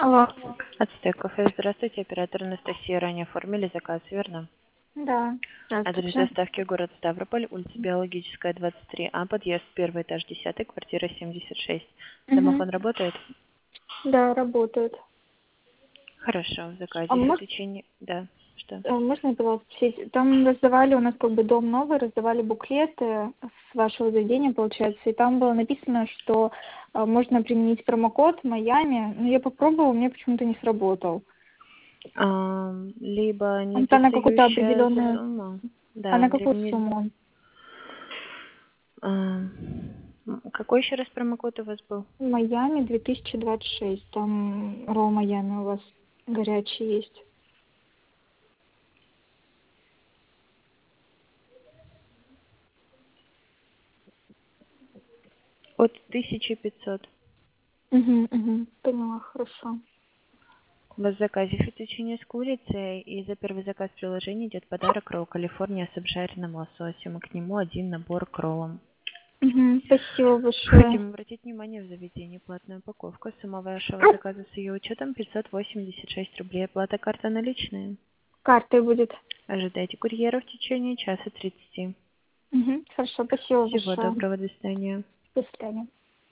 Алло. Ацтек кафе. Здравствуйте, оператор Анастасия. Ранее оформили заказ, верно? Да, Адрес здравствуйте. доставки город Ставрополь, улица Биологическая, 23А, подъезд, первый этаж, 10, квартира 76. Угу. Домофон работает? Да, работает. Хорошо, в А заказе может, исключение... Да, что? можно, пожалуйста, спросить? Там раздавали, у нас как бы дом новый, раздавали буклеты с вашего заведения, получается, и там было написано, что можно применить промокод Майами, но я попробовала, у меня почему-то не сработал. Либо Он-то на какую-то недостающая определенную... сумма. А Да, на какую либо не... сумму? Какой еще раз промокод у вас был? Майами 2026. Там Ро Майами у вас горячий есть. От 1500. Угу. Поняла, хорошо. У вас в заказе фетучини с курицей, и за первый заказ в приложении идет подарок ролл Калифорния с обжаренным лососем, и к нему один набор к роллам. Спасибо большое. Хотим обратить внимание в заведении платная упаковка. Сумма вашего заказа с ее учетом 586 рублей. Оплата карта наличная. Картой будет. Ожидайте курьера в течение часа 30. Хорошо, спасибо Всего большое. доброго, до свидания. До свидания.